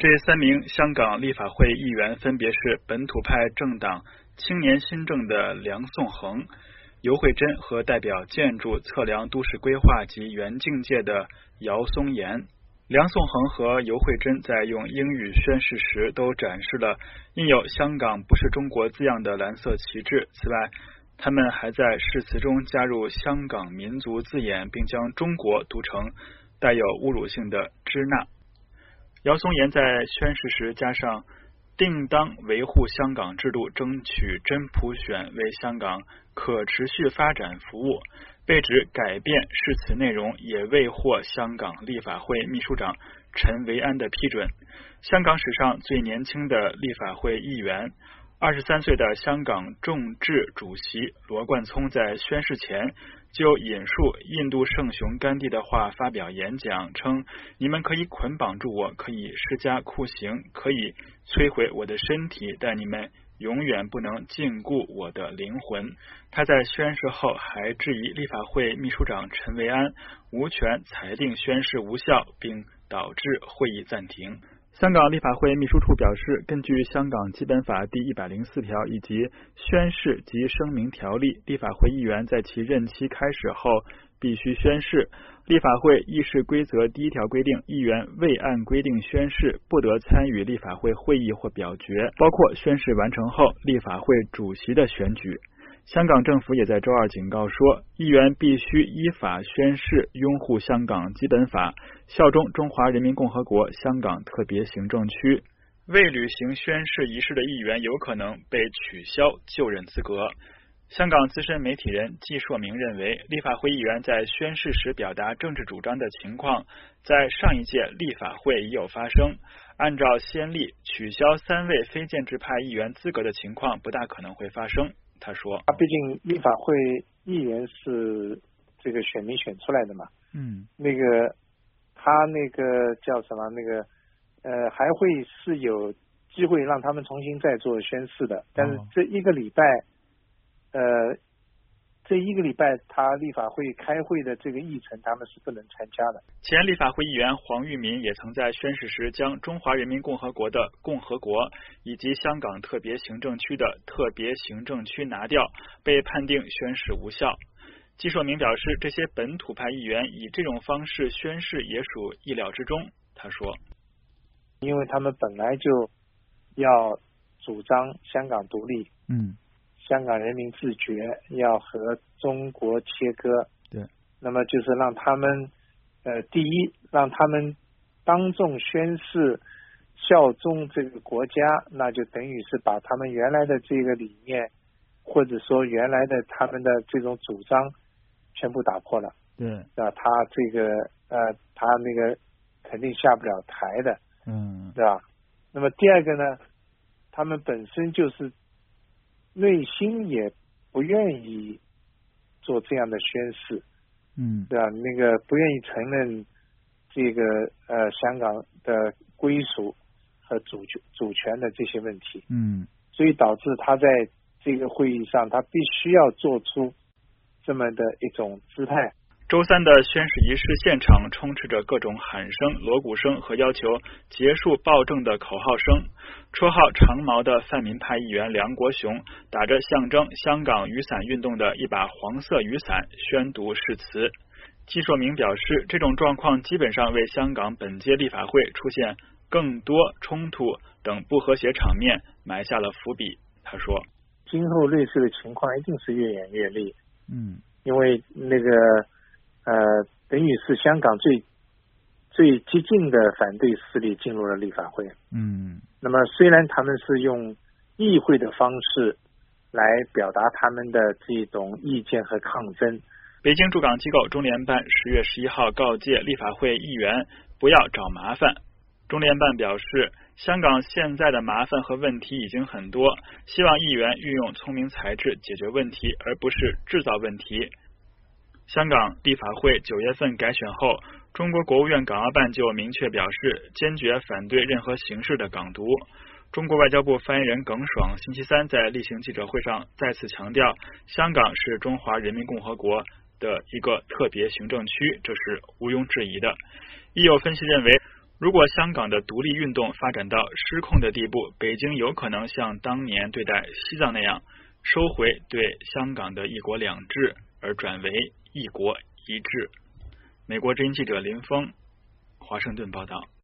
这3名香港立法会议员分别是本土派政党青年新政的梁颂恒、游惠珍和代表建筑、测量、都市规划及园境界的姚松炎。梁颂恒和游惠珍在用英语宣誓时都展示了印有香港不是中国字样的蓝色旗帜。此外，他们还在誓词中加入香港民族字眼，并将中国读成带有侮辱性的支那。姚松炎在宣誓时加上定当维护香港制度，争取真普选，为香港可持续发展服务，被指改变誓词内容，也未获香港立法会秘书长陈维安的批准。香港史上最年轻的立法会议员23岁的香港众志主席罗冠聪在宣誓前就引述印度圣雄甘地的话发表演讲，称你们可以捆绑住我，可以施加酷刑，可以摧毁我的身体，但你们永远不能禁锢我的灵魂。他在宣誓后还质疑立法会秘书长陈维安无权裁定宣誓无效，并导致会议暂停。香港立法会秘书处表示，根据香港基本法第104条以及宣誓及声明条例，立法会议员在其任期开始后必须宣誓。立法会议事规则第1条规定，议员未按规定宣誓，不得参与立法会会议或表决，包括宣誓完成后立法会主席的选举。香港政府也在周二警告说，议员必须依法宣誓拥护香港基本法，效忠中华人民共和国香港特别行政区。未履行宣誓仪式的议员有可能被取消就任资格。香港资深媒体人季硕明认为，立法会议员在宣誓时表达政治主张的情况，在上一届立法会已有发生。按照先例，取消3位非建制派议员资格的情况不大可能会发生。他说， 毕竟立法会议员是这个选民选出来的嘛，那个他那个叫什么还会是有机会让他们重新再做宣誓的，但是这一个礼拜他立法会开会的这个议程他们是不能参加的。 前立法会议员黄玉民也曾在宣誓时将中华人民共和国的共和国以及香港特别行政区的特别行政区拿掉，被判定宣誓无效。季硕明表示，这些本土派议员以这种方式宣誓也属意料之中。他说， 因为他们本来就要主张香港独立，香港人民自决，要和中国切割。 对， 那么就是让他们第一，让他们当众宣誓效忠这个国家，那就等于是把他们原来的这个理念，或者说原来的他们的这种主张全部打破了。 对， 他这个他那个肯定下不了台的。对吧？那么第二个呢，他们本身就是内心也不愿意做这样的宣誓，对吧？那个不愿意承认这个香港的归属和主权的这些问题，所以导致他在这个会议上，他必须要做出这么的一种姿态。 周三的宣誓仪式现场充斥着各种喊声、锣鼓声和要求结束暴政的口号声。绰号长毛的泛民派议员梁国雄打着象征香港雨伞运动的一把黄色雨伞宣读誓词。季硕明表示，这种状况基本上为香港本届立法会出现更多冲突等不和谐场面埋下了伏笔。他说， 今后类似的情况一定是越演越烈，因为那个等于是香港最激进的反对势力进入了立法会。那么虽然他们是用议会的方式来表达他们的这种意见和抗争。 北京驻港机构中联办10月11号告诫立法会议员不要找麻烦。中联办表示，香港现在的麻烦和问题已经很多，希望议员运用聪明才智解决问题，而不是制造问题。香港立法会9月份改选后，中国国务院港澳办就明确表示，坚决反对任何形式的港独。中国外交部发言人耿爽星期三在例行记者会上再次强调，香港是中华人民共和国的一个特别行政区，这是毋庸置疑的。亦有分析认为， 如果香港的独立运动发展到失控的地步，北京有可能像当年对待西藏那样，收回对香港的一国两制，而转为一国一制。美国之音记者林峰，华盛顿报道。